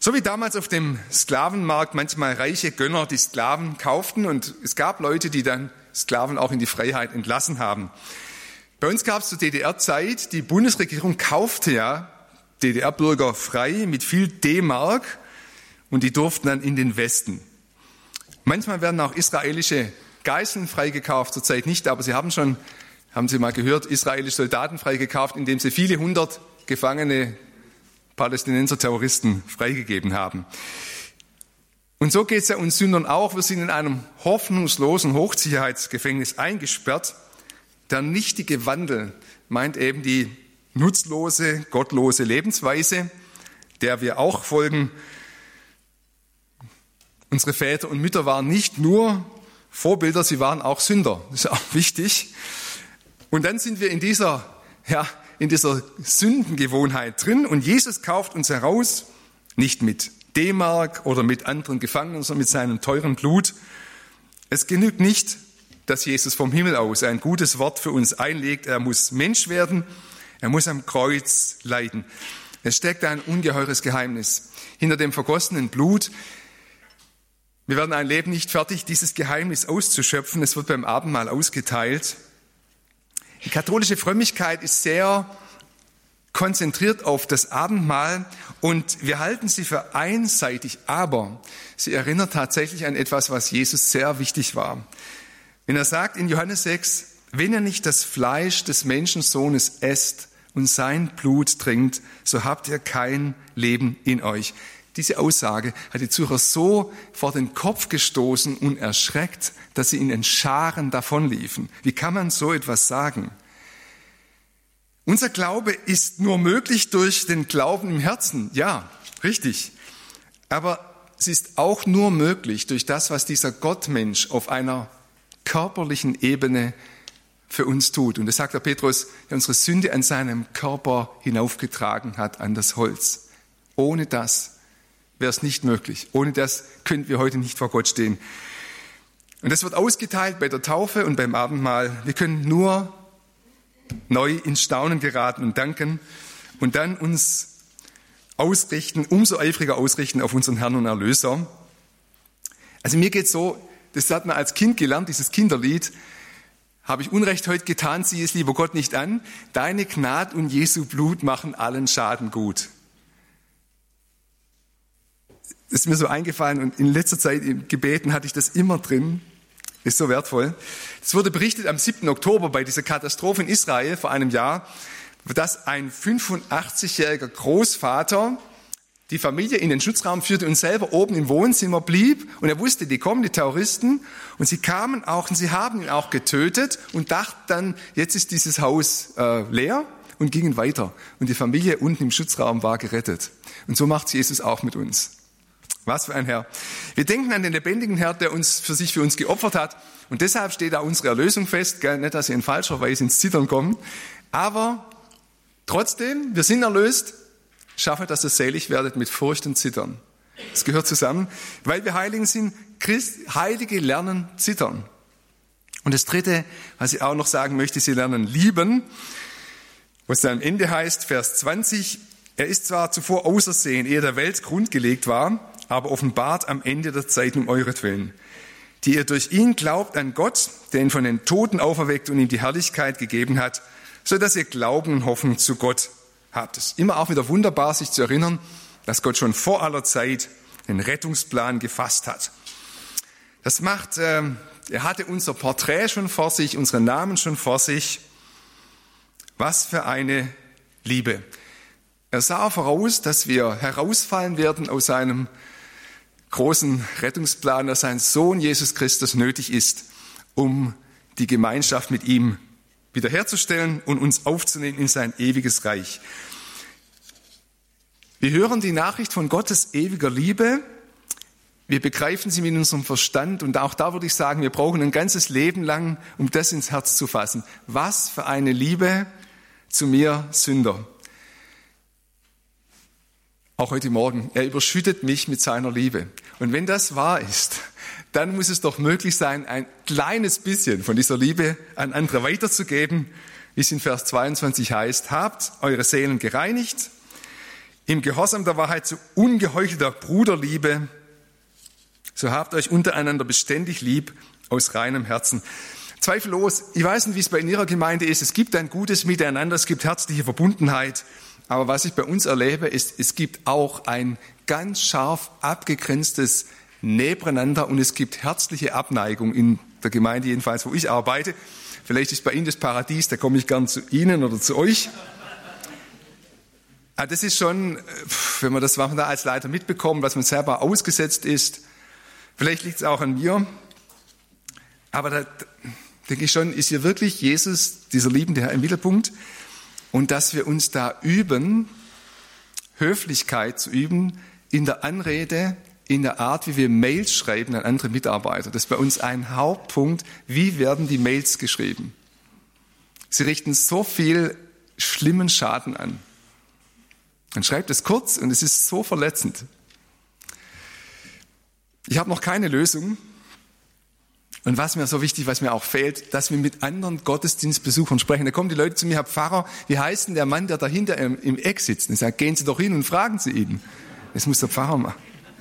So wie damals auf dem Sklavenmarkt manchmal reiche Gönner die Sklaven kauften und es gab Leute, die dann Sklaven auch in die Freiheit entlassen haben. Bei uns gab es zur D D R-Zeit, die Bundesregierung kaufte ja D D R-Bürger frei mit viel D-Mark und die durften dann in den Westen. Manchmal werden auch israelische Geiseln freigekauft, zurzeit nicht, aber Sie haben schon, haben Sie mal gehört, israelische Soldaten freigekauft, indem sie viele hundert gefangene Palästinenser Terroristen freigegeben haben. Und so geht es ja uns Sündern auch. Wir sind in einem hoffnungslosen Hochsicherheitsgefängnis eingesperrt. Der nichtige Wandel meint eben die nutzlose, gottlose Lebensweise, der wir auch folgen. Unsere Väter und Mütter waren nicht nur Vorbilder, sie waren auch Sünder. Das ist auch wichtig. Und dann sind wir in dieser, ja, in dieser Sündengewohnheit drin und Jesus kauft uns heraus, nicht mit D-Mark oder mit anderen Gefangenen, sondern mit seinem teuren Blut. Es genügt nicht, dass Jesus vom Himmel aus ein gutes Wort für uns einlegt. Er muss Mensch werden, er muss am Kreuz leiden. Es steckt ein ungeheures Geheimnis hinter dem vergossenen Blut. Wir werden ein Leben nicht fertig, dieses Geheimnis auszuschöpfen. Es wird beim Abendmahl ausgeteilt. Die katholische Frömmigkeit ist sehr konzentriert auf das Abendmahl und wir halten sie für einseitig, aber sie erinnert tatsächlich an etwas, was Jesus sehr wichtig war. Wenn er sagt in Johannes sechs, wenn ihr nicht das Fleisch des Menschensohnes esst und sein Blut trinkt, so habt ihr kein Leben in euch. Diese Aussage hat die Zuhörer so vor den Kopf gestoßen und erschreckt, dass sie in den Scharen davonliefen. Wie kann man so etwas sagen? Unser Glaube ist nur möglich durch den Glauben im Herzen. Ja, richtig. Aber es ist auch nur möglich durch das, was dieser Gottmensch auf einer körperlichen Ebene für uns tut. Und das sagt der Petrus, der unsere Sünde an seinem Körper hinaufgetragen hat, an das Holz. Ohne das wäre es nicht möglich. Ohne das könnten wir heute nicht vor Gott stehen. Und das wird ausgeteilt bei der Taufe und beim Abendmahl. Wir können nur neu ins Staunen geraten und danken und dann uns ausrichten, umso eifriger ausrichten auf unseren Herrn und Erlöser. Also mir geht's so, das hat man als Kind gelernt, dieses Kinderlied, habe ich Unrecht heute getan, sieh es lieber Gott nicht an, deine Gnad und Jesu Blut machen allen Schaden gut. Das ist mir so eingefallen und in letzter Zeit im Gebeten hatte ich das immer drin. Ist so wertvoll. Es wurde berichtet am siebten Oktober bei dieser Katastrophe in Israel vor einem Jahr, dass ein fünfundachtzigjähriger Großvater die Familie in den Schutzraum führte und selber oben im Wohnzimmer blieb. Und er wusste, die kommen, die Terroristen. Und sie kamen auch und sie haben ihn auch getötet und dachten dann, jetzt ist dieses Haus äh, leer und gingen weiter. Und die Familie unten im Schutzraum war gerettet. Und so macht Jesus auch mit uns. Was für ein Herr. Wir denken an den lebendigen Herr, der uns für sich für uns geopfert hat. Und deshalb steht da unsere Erlösung fest. Gell? Nicht, dass Sie in falscher Weise ins Zittern kommen. Aber trotzdem, wir sind erlöst. Schaffe, dass ihr selig werdet mit Furcht und Zittern. Das gehört zusammen. Weil wir Heiligen sind, Christ, Heilige lernen zittern. Und das Dritte, was ich auch noch sagen möchte, sie lernen lieben. Was dann am Ende heißt, Vers zwanzig, er ist zwar zuvor ausersehen, ehe der Welt grundgelegt war, aber offenbart am Ende der Zeit um euretwillen, die ihr durch ihn glaubt an Gott, der ihn von den Toten auferweckt und ihm die Herrlichkeit gegeben hat, so dass ihr Glauben und Hoffnung zu Gott habt. Es ist immer auch wieder wunderbar, sich zu erinnern, dass Gott schon vor aller Zeit einen Rettungsplan gefasst hat. Das macht, äh, er hatte unser Porträt schon vor sich, unsere Namen schon vor sich. Was für eine Liebe. Er sah voraus, dass wir herausfallen werden aus seinem großen Rettungsplan, dass sein Sohn Jesus Christus nötig ist, um die Gemeinschaft mit ihm wiederherzustellen und uns aufzunehmen in sein ewiges Reich. Wir hören die Nachricht von Gottes ewiger Liebe. Wir begreifen sie mit unserem Verstand und auch da würde ich sagen, wir brauchen ein ganzes Leben lang, um das ins Herz zu fassen. Was für eine Liebe zu mir, Sünder. Auch heute Morgen, er überschüttet mich mit seiner Liebe. Und wenn das wahr ist, dann muss es doch möglich sein, ein kleines bisschen von dieser Liebe an andere weiterzugeben, wie es in Vers zweiundzwanzig heißt, habt eure Seelen gereinigt, im Gehorsam der Wahrheit zu ungeheuchelter Bruderliebe, so habt euch untereinander beständig lieb aus reinem Herzen. Zweifellos, ich weiß nicht, wie es bei Ihrer Gemeinde ist, es gibt ein gutes Miteinander, es gibt herzliche Verbundenheit, aber was ich bei uns erlebe, ist, es gibt auch ein ganz scharf abgegrenztes Nebeneinander und es gibt herzliche Abneigung in der Gemeinde, jedenfalls, wo ich arbeite. Vielleicht ist bei Ihnen das Paradies, da komme ich gern zu Ihnen oder zu euch. Aber das ist schon, wenn man das da als Leiter mitbekommt, was man selber ausgesetzt ist, vielleicht liegt es auch an mir, aber da denke ich schon, ist hier wirklich Jesus, dieser liebende Herr, im Mittelpunkt und dass wir uns da üben, Höflichkeit zu üben in der Anrede, in der Art, wie wir Mails schreiben an andere Mitarbeiter. Das ist bei uns ein Hauptpunkt. Wie werden die Mails geschrieben? Sie richten so viel schlimmen Schaden an. Man schreibt es kurz und es ist so verletzend. Ich habe noch keine Lösung. Und was mir so wichtig, was mir auch fehlt, dass wir mit anderen Gottesdienstbesuchern sprechen. Da kommen die Leute zu mir, Herr Pfarrer, wie heißt denn der Mann, der dahinter im, im Eck sitzt? Und ich sage, gehen Sie doch hin und fragen Sie ihn. Das muss der Pfarrer machen.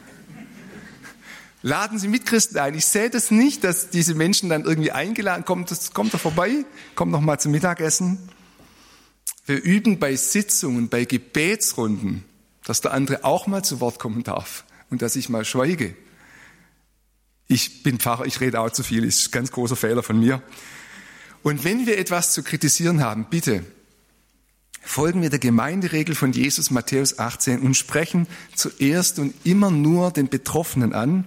Laden Sie Mitchristen ein. Ich sehe das nicht, dass diese Menschen dann irgendwie eingeladen kommen. Das kommt doch vorbei, kommt noch mal zum Mittagessen. Wir üben bei Sitzungen, bei Gebetsrunden, dass der andere auch mal zu Wort kommen darf und dass ich mal schweige. Ich bin Pfarrer, ich rede auch zu viel, ist ein ganz großer Fehler von mir. Und wenn wir etwas zu kritisieren haben, bitte folgen wir der Gemeinderegel von Jesus, Matthäus achtzehn, und sprechen zuerst und immer nur den Betroffenen an.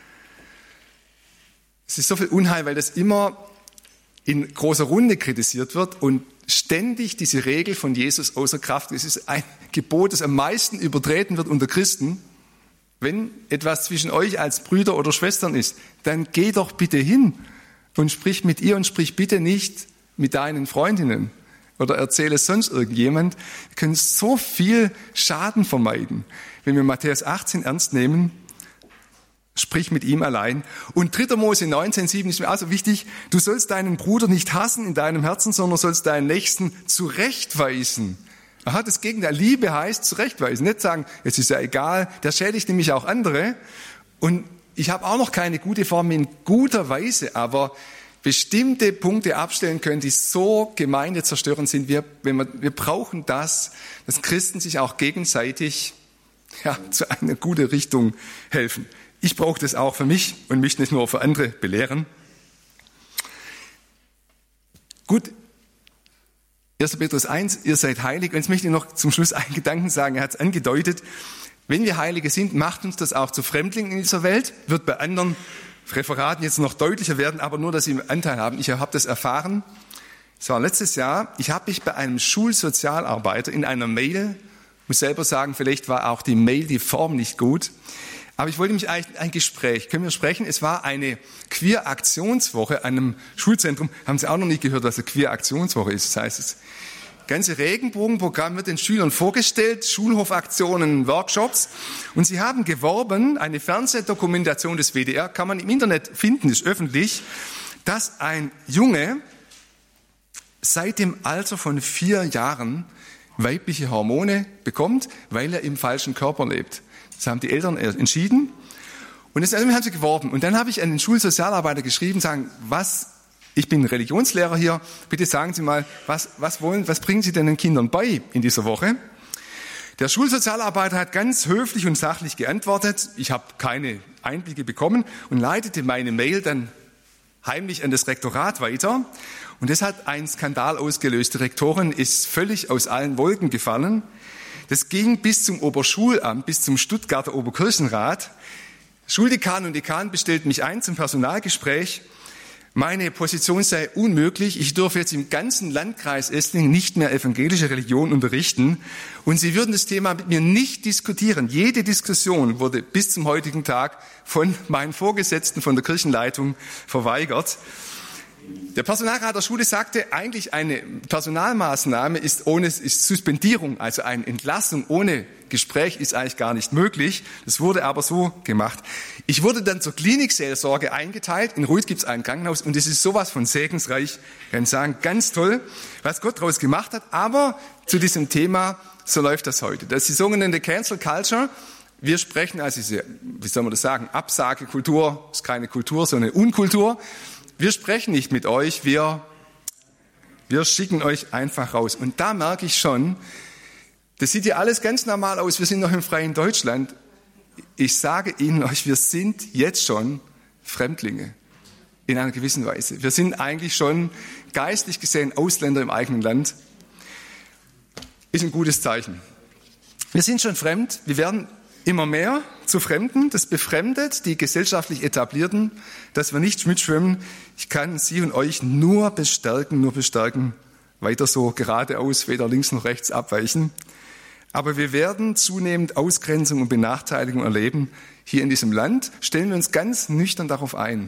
Es ist so viel Unheil, weil das immer in großer Runde kritisiert wird und ständig diese Regel von Jesus außer Kraft ist. Es ist ein Gebot, das am meisten übertreten wird unter Christen. Wenn etwas zwischen euch als Brüder oder Schwestern ist, dann geh doch bitte hin und sprich mit ihr und sprich bitte nicht mit deinen Freundinnen oder erzähle es sonst irgendjemand. Wir können so viel Schaden vermeiden, wenn wir Matthäus achtzehn ernst nehmen. Sprich mit ihm allein. Und dritter Mose neunzehn sieben ist mir auch so wichtig. Du sollst deinen Bruder nicht hassen in deinem Herzen, sondern sollst deinen Nächsten zurechtweisen. Aha, das Gegenteil. Liebe heißt zurechtweisen. Nicht sagen, es ist ja egal, der schädigt nämlich auch andere. Und ich habe auch noch keine gute Form in guter Weise, aber bestimmte Punkte abstellen können, die so gemeindezerstörend sind. Wir, wenn wir, wir brauchen das, dass Christen sich auch gegenseitig ja, zu einer guten Richtung helfen. Ich brauche das auch für mich und mich nicht nur für andere belehren. Gut, erster Petrus eins, ihr seid heilig. Und jetzt möchte ich noch zum Schluss einen Gedanken sagen, er hat es angedeutet. Wenn wir Heilige sind, macht uns das auch zu Fremdlingen in dieser Welt. Wird bei anderen Referaten jetzt noch deutlicher werden, aber nur, dass Sie einen Anteil haben. Ich habe das erfahren. Es war letztes Jahr, ich habe mich bei einem Schulsozialarbeiter in einer Mail, muss selber sagen, vielleicht war auch die Mail, die Form nicht gut, aber ich wollte mich eigentlich ein Gespräch, können wir sprechen? Es war eine Queer-Aktionswoche an einem Schulzentrum. Haben Sie auch noch nicht gehört, was eine Queer-Aktionswoche ist? Das heißt, das ganze Regenbogenprogramm wird den Schülern vorgestellt, Schulhofaktionen, Workshops. Und sie haben geworben, eine Fernsehdokumentation des W D R, kann man im Internet finden, ist öffentlich, dass ein Junge seit dem Alter von vier Jahren weibliche Hormone bekommt, weil er im falschen Körper lebt. Das haben die Eltern entschieden. Und jetzt haben sie geworben. Und dann habe ich an den Schulsozialarbeiter geschrieben, sagen, was, ich bin Religionslehrer hier, bitte sagen Sie mal, was, was wollen, was bringen Sie denn den Kindern bei in dieser Woche? Der Schulsozialarbeiter hat ganz höflich und sachlich geantwortet. Ich habe keine Einblicke bekommen und leitete meine Mail dann heimlich an das Rektorat weiter. Und das hat einen Skandal ausgelöst. Die Rektorin ist völlig aus allen Wolken gefallen. Das ging bis zum Oberschulamt, bis zum Stuttgarter Oberkirchenrat. Schuldekan und Dekan bestellten mich ein zum Personalgespräch. Meine Position sei unmöglich. Ich dürfe jetzt im ganzen Landkreis Esslingen nicht mehr evangelische Religion unterrichten. Und sie würden das Thema mit mir nicht diskutieren. Jede Diskussion wurde bis zum heutigen Tag von meinen Vorgesetzten, von der Kirchenleitung verweigert. Der Personalrat der Schule sagte, eigentlich eine Personalmaßnahme ist ohne ist Suspendierung, also eine Entlassung ohne Gespräch ist eigentlich gar nicht möglich. Das wurde aber so gemacht. Ich wurde dann zur Klinikseelsorge eingeteilt. In Ruid gibt es ein Krankenhaus und es ist sowas von segensreich. Ich kann sagen, ganz toll, was Gott daraus gemacht hat. Aber zu diesem Thema, so läuft das heute. Das ist die sogenannte Cancel Culture. Wir sprechen also diese, wie soll man das sagen, Absagekultur, ist keine Kultur, sondern eine Unkultur. Wir sprechen nicht mit euch, wir, wir schicken euch einfach raus. Und da merke ich schon, das sieht ja alles ganz normal aus, wir sind noch im freien Deutschland. Ich sage Ihnen euch, wir sind jetzt schon Fremdlinge in einer gewissen Weise. Wir sind eigentlich schon geistlich gesehen Ausländer im eigenen Land. Ist ein gutes Zeichen. Wir sind schon fremd, wir werden immer mehr zu Fremden, das befremdet die gesellschaftlich Etablierten, dass wir nicht mitschwimmen. Ich kann Sie und euch nur bestärken, nur bestärken, weiter so geradeaus, weder links noch rechts abweichen. Aber wir werden zunehmend Ausgrenzung und Benachteiligung erleben hier in diesem Land. Stellen wir uns ganz nüchtern darauf ein.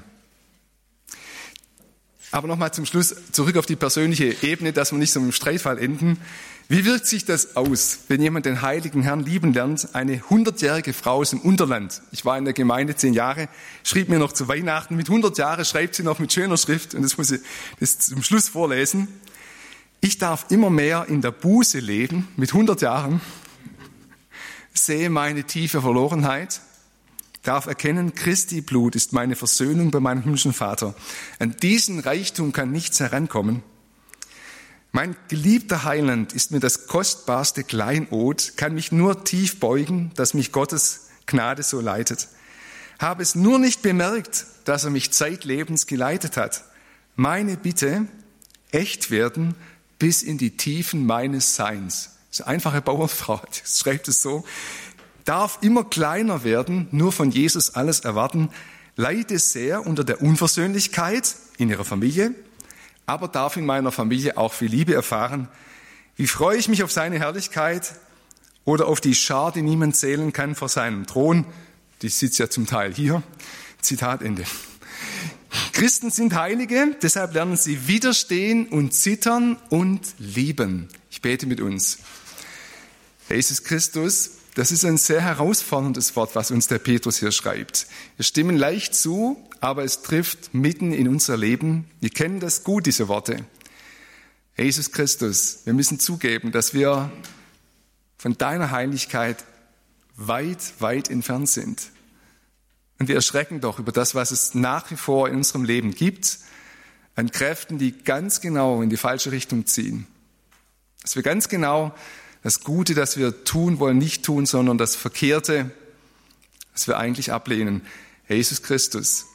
Aber nochmal zum Schluss zurück auf die persönliche Ebene, dass wir nicht so im Streitfall enden. Wie wirkt sich das aus, wenn jemand den heiligen Herrn lieben lernt? Eine hundertjährige Frau aus dem Unterland. Ich war in der Gemeinde zehn Jahre, schrieb mir noch zu Weihnachten. Mit hundert Jahren schreibt sie noch mit schöner Schrift und das muss ich das zum Schluss vorlesen. Ich darf immer mehr in der Buße leben, mit hundert Jahren, sehe meine tiefe Verlorenheit, darf erkennen, Christi Blut ist meine Versöhnung bei meinem himmlischen Vater. An diesen Reichtum kann nichts herankommen. Mein geliebter Heiland ist mir das kostbarste Kleinod, kann mich nur tief beugen, dass mich Gottes Gnade so leitet. Habe es nur nicht bemerkt, dass er mich zeitlebens geleitet hat. Meine Bitte, echt werden bis in die Tiefen meines Seins. Das ist eine einfache Bauernfrau, das schreibt es so. Darf immer kleiner werden, nur von Jesus alles erwarten, leide sehr unter der Unversöhnlichkeit in ihrer Familie, aber darf in meiner Familie auch viel Liebe erfahren. Wie freue ich mich auf seine Herrlichkeit oder auf die Schar, die niemand zählen kann vor seinem Thron. Die sitzt ja zum Teil hier. Zitat Ende. Christen sind Heilige, deshalb lernen sie widerstehen und zittern und lieben. Ich bete mit uns. Jesus Christus, das ist ein sehr herausforderndes Wort, was uns der Petrus hier schreibt. Wir stimmen leicht zu, aber es trifft mitten in unser Leben. Wir kennen das gut, diese Worte. Jesus Christus, wir müssen zugeben, dass wir von deiner Heiligkeit weit, weit entfernt sind. Und wir erschrecken doch über das, was es nach wie vor in unserem Leben gibt, an Kräften, die ganz genau in die falsche Richtung ziehen. Dass wir ganz genau das Gute, das wir tun wollen, nicht tun, sondern das Verkehrte, das wir eigentlich ablehnen. Herr Jesus Christus,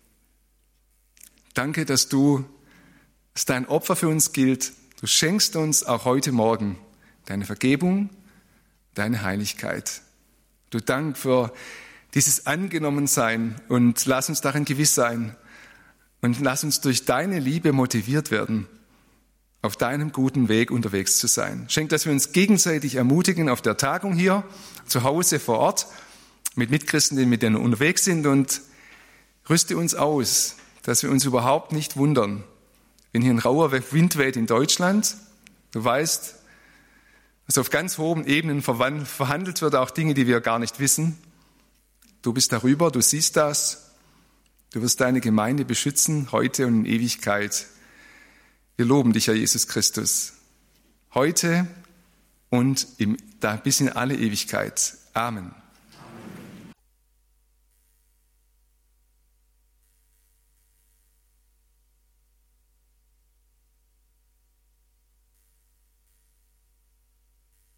danke, dass du, dass dein Opfer für uns gilt. Du schenkst uns auch heute Morgen deine Vergebung, deine Heiligkeit. Du Dank für dieses Angenommensein und lass uns darin gewiss sein und lass uns durch deine Liebe motiviert werden, auf deinem guten Weg unterwegs zu sein. Schenk, dass wir uns gegenseitig ermutigen auf der Tagung hier, zu Hause, vor Ort, mit Mitchristen, die mit denen unterwegs sind und rüste uns aus, dass wir uns überhaupt nicht wundern, wenn hier ein rauer Wind weht in Deutschland. Du weißt, dass auf ganz hohen Ebenen verhandelt wird, auch Dinge, die wir gar nicht wissen. Du bist darüber, du siehst das. Du wirst deine Gemeinde beschützen, heute und in Ewigkeit. Wir loben dich, Herr Jesus Christus, heute und im, da bis in alle Ewigkeit. Amen.